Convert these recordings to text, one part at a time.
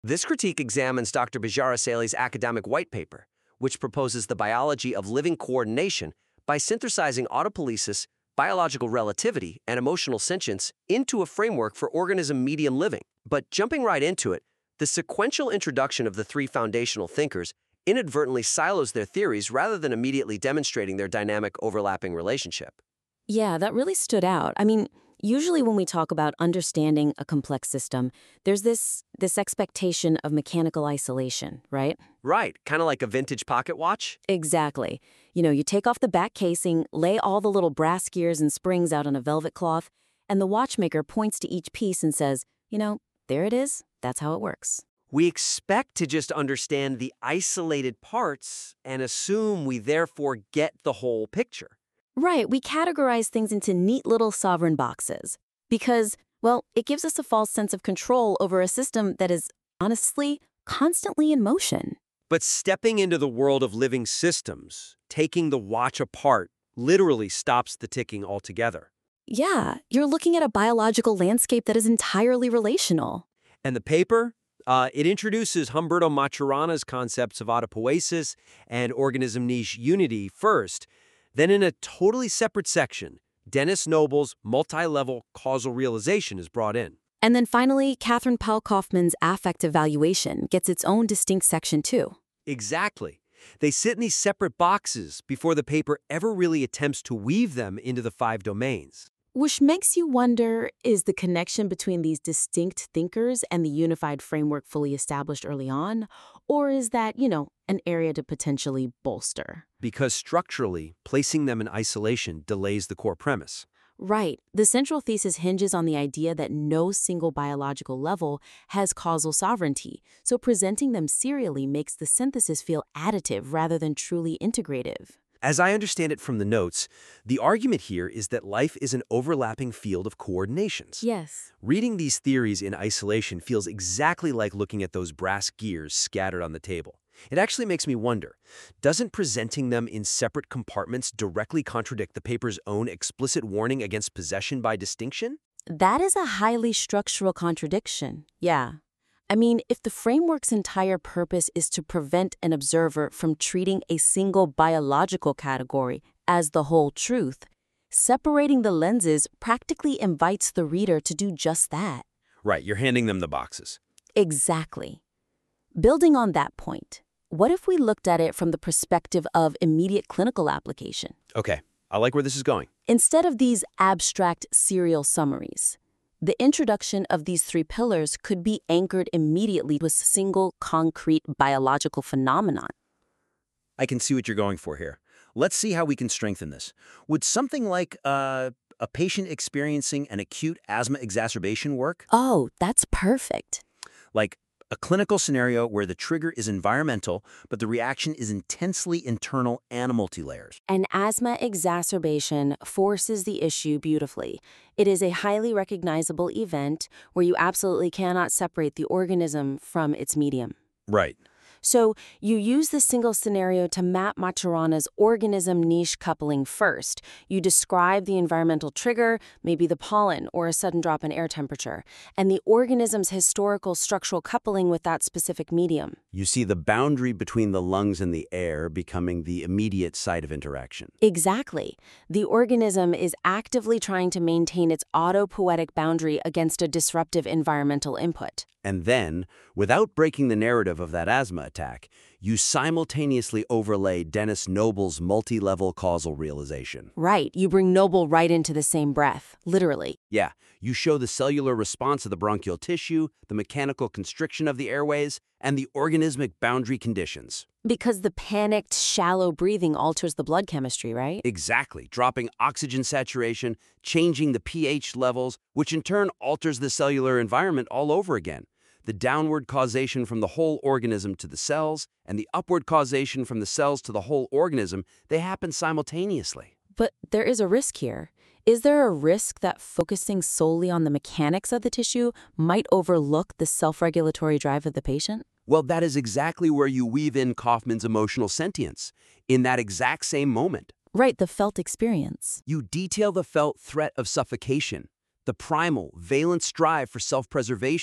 This critique examines Dr. Bijar Asali's academic white paper, which proposes the biology of living coordination by synthesizing autopoiesis, biological relativity, and emotional sentience into a framework for organism medium living. But jumping right into it, the sequential introduction of the three foundational thinkers inadvertently silos their theories rather than immediately demonstrating their dynamic overlapping relationship. Yeah, that really stood out. I mean, usually when we talk about understanding a complex system, there's this expectation of mechanical isolation, right? Right, kind of like a vintage pocket watch? Exactly. You take off the back casing, lay all the little brass gears and springs out on a velvet cloth, and the watchmaker points to each piece and says, there it is. That's how it works. We expect to just understand the isolated parts and assume we therefore get the whole picture. Right, we categorize things into neat little sovereign boxes because, well, it gives us a false sense of control over a system that is, honestly, constantly in motion. But stepping into the world of living systems, taking the watch apart, literally stops the ticking altogether. Yeah, you're looking at a biological landscape that is entirely relational. And the paper? It introduces Humberto Maturana's concepts of autopoiesis and organism niche unity first. Then in a totally separate section, Dennis Noble's multi-level causal realization is brought in. And then finally, Catherine Powell Kaufman's affect evaluation gets its own distinct section too. Exactly. They sit in these separate boxes before the paper ever really attempts to weave them into the 5 domains. Which makes you wonder, is the connection between these distinct thinkers and the unified framework fully established early on? Or is that, an area to potentially bolster? Because structurally, placing them in isolation delays the core premise. Right. The central thesis hinges on the idea that no single biological level has causal sovereignty, so presenting them serially makes the synthesis feel additive rather than truly integrative. As I understand it from the notes, the argument here is that life is an overlapping field of coordinations. Yes. Reading these theories in isolation feels exactly like looking at those brass gears scattered on the table. It actually makes me wonder, doesn't presenting them in separate compartments directly contradict the paper's own explicit warning against possession by distinction? That is a highly structural contradiction. Yeah. I mean, if the framework's entire purpose is to prevent an observer from treating a single biological category as the whole truth, separating the lenses practically invites the reader to do just that. Right, you're handing them the boxes. Exactly. Building on that point, what if we looked at it from the perspective of immediate clinical application? Okay, I like where this is going. Instead of these abstract serial summaries, the introduction of these 3 pillars could be anchored immediately to a single concrete biological phenomenon. I can see what you're going for here. Let's see how we can strengthen this. Would something like a patient experiencing an acute asthma exacerbation work? Oh, that's perfect. Like a clinical scenario where the trigger is environmental, but the reaction is intensely internal and multi-layers. An asthma exacerbation forces the issue beautifully. It is a highly recognizable event where you absolutely cannot separate the organism from its medium. Right. So you use the single scenario to map Maturana's organism niche coupling first. You describe the environmental trigger, maybe the pollen or a sudden drop in air temperature, and the organism's historical structural coupling with that specific medium. You see the boundary between the lungs and the air becoming the immediate site of interaction. Exactly. The organism is actively trying to maintain its autopoietic boundary against a disruptive environmental input. And then, without breaking the narrative of that asthma attack, you simultaneously overlay Dennis Noble's multi-level causal realization. Right. You bring Noble right into the same breath, literally. Yeah, you show the cellular response of the bronchial tissue, the mechanical constriction of the airways, and the organismic boundary conditions. Because the panicked, shallow breathing alters the blood chemistry, right? Exactly, dropping oxygen saturation, changing the pH levels, which in turn alters the cellular environment all over again. The downward causation from the whole organism to the cells, and the upward causation from the cells to the whole organism, they happen simultaneously. But there is a risk here. Is there a risk that focusing solely on the mechanics of the tissue might overlook the self-regulatory drive of the patient? Well, that is exactly where you weave in Kaufman's emotional sentience, in that exact same moment. Right, the felt experience. You detail the felt threat of suffocation, the primal, valent strive for self-preservation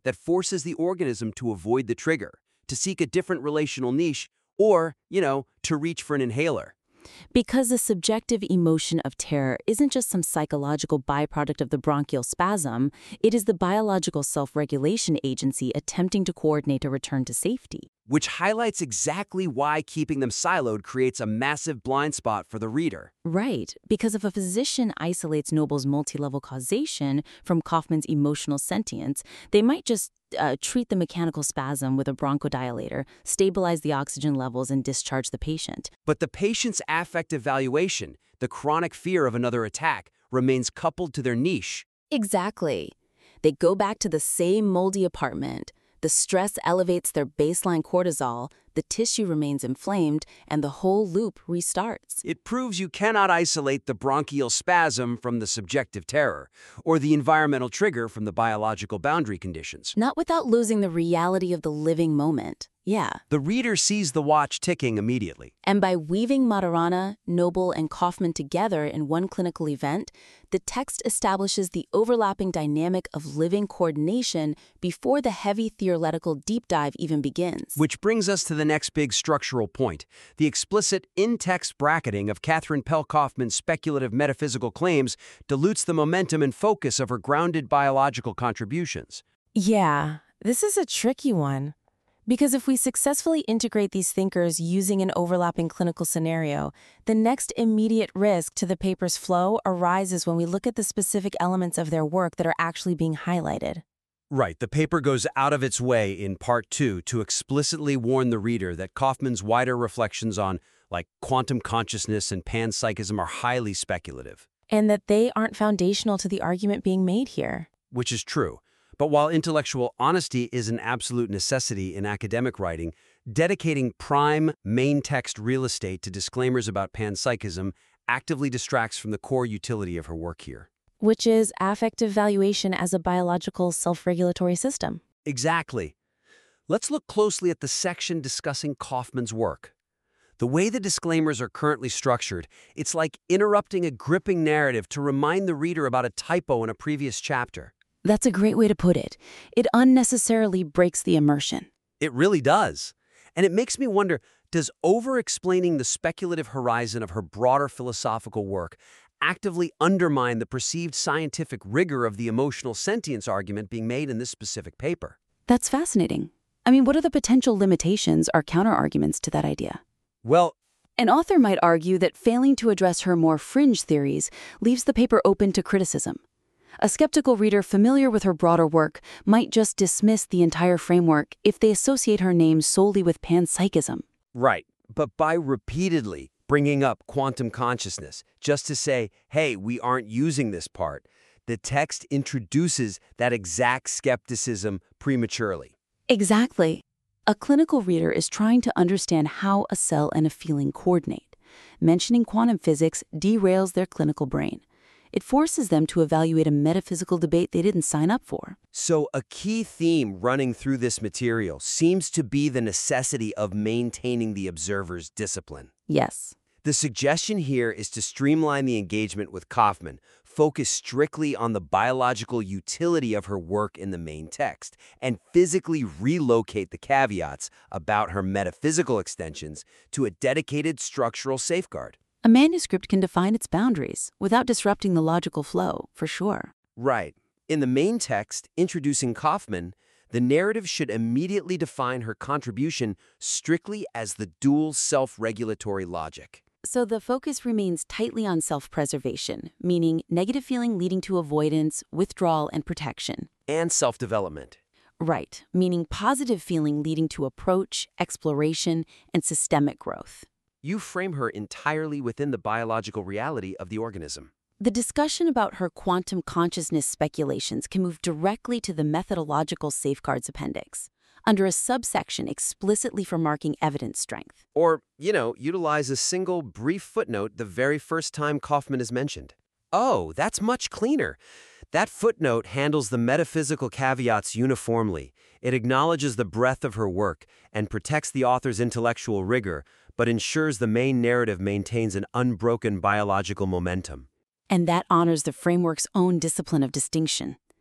that forces the organism to avoid the trigger, to seek a different relational niche, or, to reach for an inhaler. Because the subjective emotion of terror isn't just some psychological byproduct of the bronchial spasm, it is the biological self-regulation agency attempting to coordinate a return to safety. Which highlights exactly why keeping them siloed creates a massive blind spot for the reader. Right, because if a physician isolates Noble's multi-level causation from Kaufman's emotional sentience, they might just treat the mechanical spasm with a bronchodilator, stabilize the oxygen levels, and discharge the patient. But the patient's affect evaluation, the chronic fear of another attack, remains coupled to their niche. Exactly. They go back to the same moldy apartment. The stress elevates their baseline cortisol, the tissue remains inflamed, and the whole loop restarts. It proves you cannot isolate the bronchial spasm from the subjective terror, or the environmental trigger from the biological boundary conditions. Not without losing the reality of the living moment. Yeah. The reader sees the watch ticking immediately. And by weaving Maturana, Noble, and Kaufman together in one clinical event, the text establishes the overlapping dynamic of living coordination before the heavy theoretical deep dive even begins. Which brings us to the next big structural point, the explicit in-text bracketing of Catherine Pell Kaufman's speculative metaphysical claims dilutes the momentum and focus of her grounded biological contributions. Yeah, this is a tricky one. Because if we successfully integrate these thinkers using an overlapping clinical scenario, the next immediate risk to the paper's flow arises when we look at the specific elements of their work that are actually being highlighted. Right, the paper goes out of its way in Part 2 to explicitly warn the reader that Kaufman's wider reflections on, quantum consciousness and panpsychism are highly speculative. And that they aren't foundational to the argument being made here. Which is true. But while intellectual honesty is an absolute necessity in academic writing, dedicating prime, main text real estate to disclaimers about panpsychism actively distracts from the core utility of her work here. Which is affective valuation as a biological self-regulatory system. Exactly. Let's look closely at the section discussing Kaufman's work. The way the disclaimers are currently structured, it's like interrupting a gripping narrative to remind the reader about a typo in a previous chapter. That's a great way to put it. It unnecessarily breaks the immersion. It really does. And it makes me wonder, does over-explaining the speculative horizon of her broader philosophical work actively undermine the perceived scientific rigor of the emotional sentience argument being made in this specific paper? That's fascinating. I mean, what are the potential limitations or counterarguments to that idea? Well, an author might argue that failing to address her more fringe theories leaves the paper open to criticism. A skeptical reader familiar with her broader work might just dismiss the entire framework if they associate her name solely with panpsychism. Right, but by repeatedly bringing up quantum consciousness, just to say, hey, we aren't using this part, the text introduces that exact skepticism prematurely. Exactly. A clinical reader is trying to understand how a cell and a feeling coordinate. Mentioning quantum physics derails their clinical brain. It forces them to evaluate a metaphysical debate they didn't sign up for. So a key theme running through this material seems to be the necessity of maintaining the observer's discipline. Yes. The suggestion here is to streamline the engagement with Kaufman, focus strictly on the biological utility of her work in the main text, and physically relocate the caveats about her metaphysical extensions to a dedicated structural safeguard. A manuscript can define its boundaries without disrupting the logical flow, for sure. Right. In the main text, introducing Kaufman, the narrative should immediately define her contribution strictly as the dual self-regulatory logic. So the focus remains tightly on self-preservation, meaning negative feeling leading to avoidance, withdrawal, and protection. And self-development. Right, meaning positive feeling leading to approach, exploration, and systemic growth. You frame her entirely within the biological reality of the organism. The discussion about her quantum consciousness speculations can move directly to the methodological safeguards appendix, under a subsection explicitly for marking evidence strength. Or, utilize a single brief footnote the very first time Kaufman is mentioned. Oh, that's much cleaner. That footnote handles the metaphysical caveats uniformly. It acknowledges the breadth of her work and protects the author's intellectual rigor, but ensures the main narrative maintains an unbroken biological momentum. And that honors the framework's own discipline of distinction.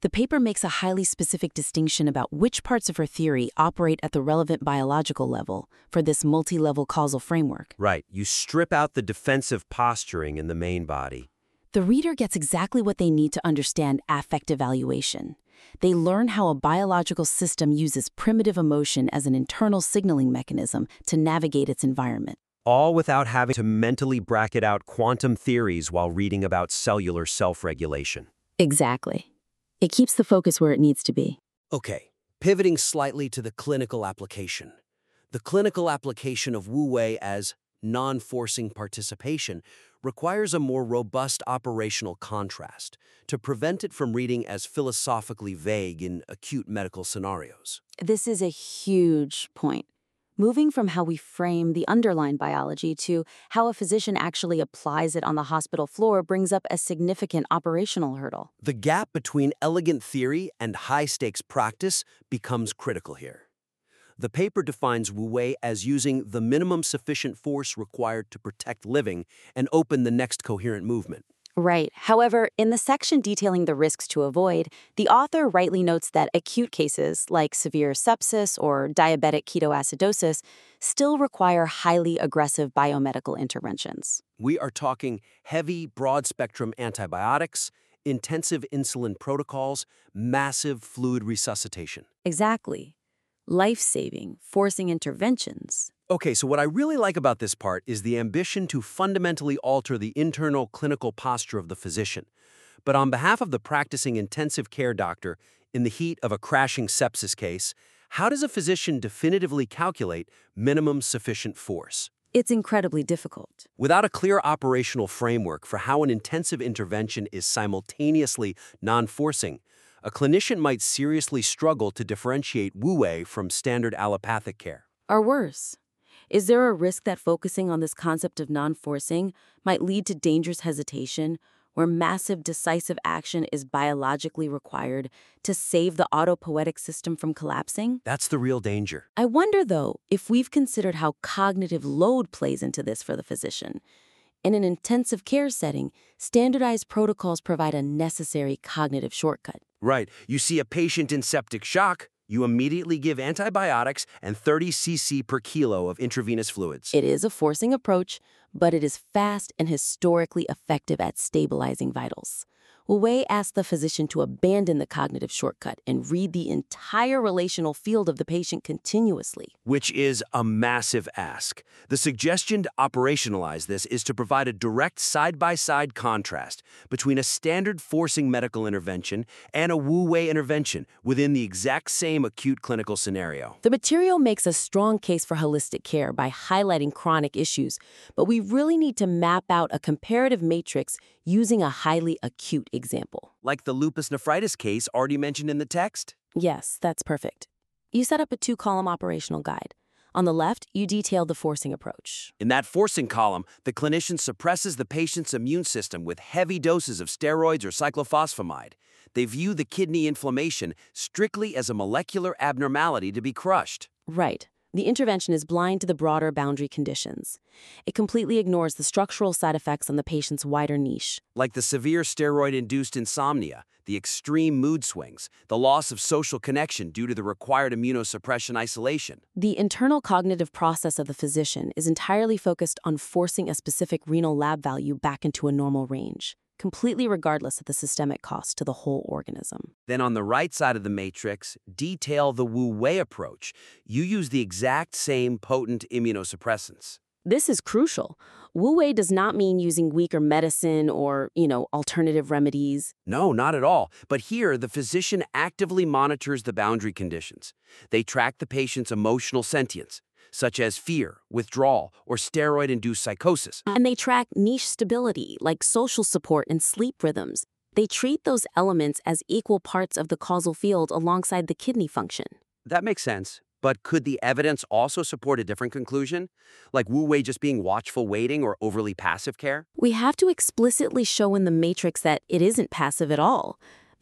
The paper makes a highly specific distinction about which parts of her theory operate at the relevant biological level for this multi-level causal framework. Right, you strip out the defensive posturing in the main body. The reader gets exactly what they need to understand affect evaluation. They learn how a biological system uses primitive emotion as an internal signaling mechanism to navigate its environment. All without having to mentally bracket out quantum theories while reading about cellular self-regulation. Exactly. It keeps the focus where it needs to be. Okay, pivoting slightly to the clinical application. The clinical application of Wu Wei as non-forcing participation requires a more robust operational contrast to prevent it from reading as philosophically vague in acute medical scenarios. This is a huge point. Moving from how we frame the underlying biology to how a physician actually applies it on the hospital floor brings up a significant operational hurdle. The gap between elegant theory and high-stakes practice becomes critical here. The paper defines Wu Wei as using the minimum sufficient force required to protect living and open the next coherent movement. Right. However, in the section detailing the risks to avoid, the author rightly notes that acute cases like severe sepsis or diabetic ketoacidosis still require highly aggressive biomedical interventions. We are talking heavy, broad-spectrum antibiotics, intensive insulin protocols, massive fluid resuscitation. Exactly. Life-saving, forcing interventions. Okay, so what I really like about this part is the ambition to fundamentally alter the internal clinical posture of the physician. But on behalf of the practicing intensive care doctor, in the heat of a crashing sepsis case, how does a physician definitively calculate minimum sufficient force? It's incredibly difficult. Without a clear operational framework for how an intensive intervention is simultaneously non-forcing, a clinician might seriously struggle to differentiate Wu Wei from standard allopathic care. Or worse, is there a risk that focusing on this concept of non-forcing might lead to dangerous hesitation, where massive decisive action is biologically required to save the autopoietic system from collapsing? That's the real danger. I wonder, though, if we've considered how cognitive load plays into this for the physician. In an intensive care setting, standardized protocols provide a necessary cognitive shortcut. Right. You see a patient in septic shock, you immediately give antibiotics and 30 cc per kilo of intravenous fluids. It is a forcing approach, but it is fast and historically effective at stabilizing vitals. Wu Wei asked the physician to abandon the cognitive shortcut and read the entire relational field of the patient continuously. Which is a massive ask. The suggestion to operationalize this is to provide a direct side-by-side contrast between a standard forcing medical intervention and a Wu Wei intervention within the exact same acute clinical scenario. The material makes a strong case for holistic care by highlighting chronic issues, but we really need to map out a comparative matrix using a highly acute example. Like the lupus nephritis case already mentioned in the text? Yes, that's perfect. You set up a 2-column operational guide. On the left, you detail the forcing approach. In that forcing column, the clinician suppresses the patient's immune system with heavy doses of steroids or cyclophosphamide. They view the kidney inflammation strictly as a molecular abnormality to be crushed. Right. The intervention is blind to the broader boundary conditions. It completely ignores the structural side effects on the patient's wider niche. Like the severe steroid-induced insomnia, the extreme mood swings, the loss of social connection due to the required immunosuppression isolation. The internal cognitive process of the physician is entirely focused on forcing a specific renal lab value back into a normal range, completely regardless of the systemic cost to the whole organism. Then on the right side of the matrix, detail the Wu Wei approach. You use the exact same potent immunosuppressants. This is crucial. Wu Wei does not mean using weaker medicine or, alternative remedies. No, not at all. But here, the physician actively monitors the boundary conditions. They track the patient's emotional sentience, such as fear, withdrawal, or steroid-induced psychosis. And they track niche stability, like social support and sleep rhythms. They treat those elements as equal parts of the causal field alongside the kidney function. That makes sense. But could the evidence also support a different conclusion? Like Wu Wei just being watchful waiting or overly passive care? We have to explicitly show in the matrix that it isn't passive at all.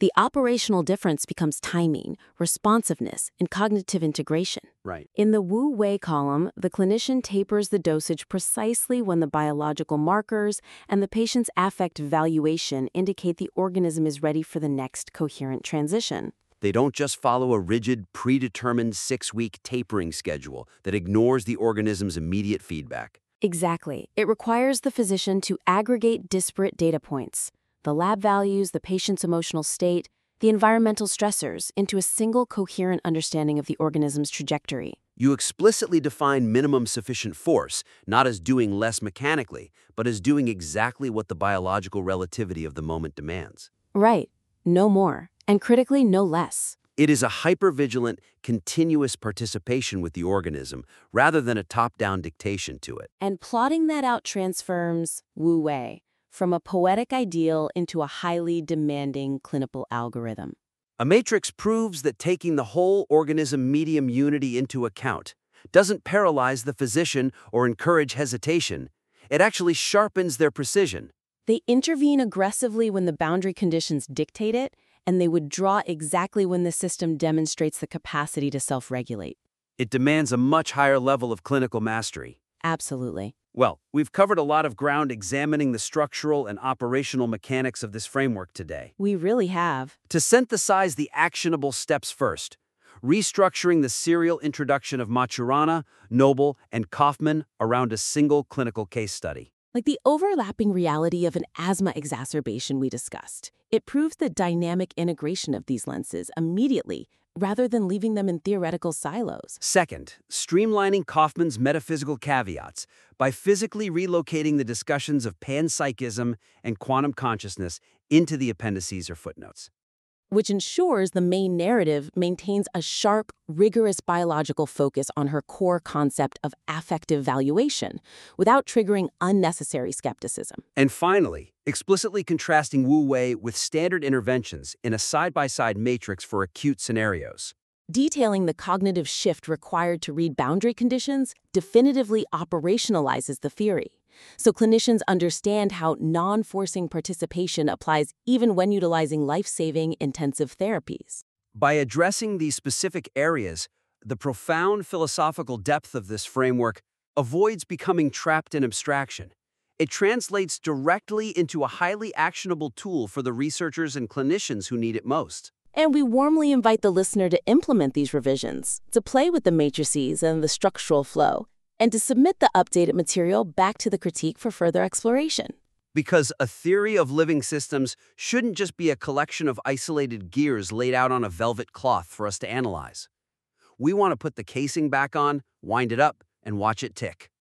The operational difference becomes timing, responsiveness, and cognitive integration. Right. In the Wu Wei column, the clinician tapers the dosage precisely when the biological markers and the patient's affect valuation indicate the organism is ready for the next coherent transition. They don't just follow a rigid, predetermined 6-week tapering schedule that ignores the organism's immediate feedback. Exactly. It requires the physician to aggregate disparate data points, the lab values, the patient's emotional state, the environmental stressors, into a single coherent understanding of the organism's trajectory. You explicitly define minimum sufficient force, not as doing less mechanically, but as doing exactly what the biological relativity of the moment demands. Right. No more. And critically, no less. It is a hypervigilant, continuous participation with the organism, rather than a top-down dictation to it. And plotting that out transforms Wu Wei from a poetic ideal into a highly demanding clinical algorithm. A matrix proves that taking the whole organism-medium unity into account doesn't paralyze the physician or encourage hesitation. It actually sharpens their precision. They intervene aggressively when the boundary conditions dictate it, and they withdraw exactly when the system demonstrates the capacity to self-regulate. It demands a much higher level of clinical mastery. Absolutely. Well, we've covered a lot of ground examining the structural and operational mechanics of this framework today. We really have. To synthesize the actionable steps first, restructuring the serial introduction of Maturana, Noble, and Kaufman around a single clinical case study. Like the overlapping reality of an asthma exacerbation we discussed. It proves the dynamic integration of these lenses immediately, rather than leaving them in theoretical silos. Second, streamlining Kaufman's metaphysical caveats by physically relocating the discussions of panpsychism and quantum consciousness into the appendices or footnotes. Which ensures the main narrative maintains a sharp, rigorous biological focus on her core concept of affective valuation, without triggering unnecessary skepticism. And finally, explicitly contrasting Wu Wei with standard interventions in a side-by-side matrix for acute scenarios. Detailing the cognitive shift required to read boundary conditions definitively operationalizes the theory. So clinicians understand how non-forcing participation applies even when utilizing life-saving intensive therapies. By addressing these specific areas, the profound philosophical depth of this framework avoids becoming trapped in abstraction. It translates directly into a highly actionable tool for the researchers and clinicians who need it most. And we warmly invite the listener to implement these revisions, to play with the matrices and the structural flow, and to submit the updated material back to the critique for further exploration. Because a theory of living systems shouldn't just be a collection of isolated gears laid out on a velvet cloth for us to analyze. We want to put the casing back on, wind it up, and watch it tick.